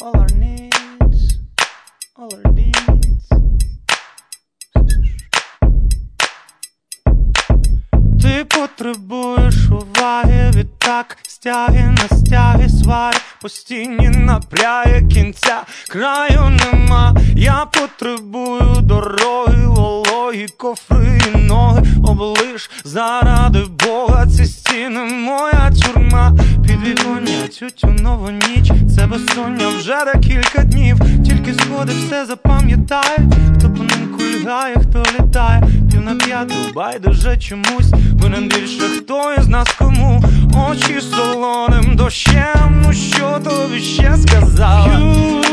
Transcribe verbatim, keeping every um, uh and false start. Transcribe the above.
all our needs, all our deeds. Ти потребуєш уваги, відтак стяги на стяги, свари постійні напряги, кінця краю нема. Я потребую дороги, вологі, кофри і ноги. Облиш заради Бога ці стіни, моя тюрма. Підвіконня, тютюнову ніч, це безсоння вже декілька днів. Тільки сходи все запам'ятають, хто по ним кульгає, хто літає. Пів на п'яту, байдуже чомусь, винен більше хто із нас кому. Очі солоним дощем, ну що тобі ще сказала?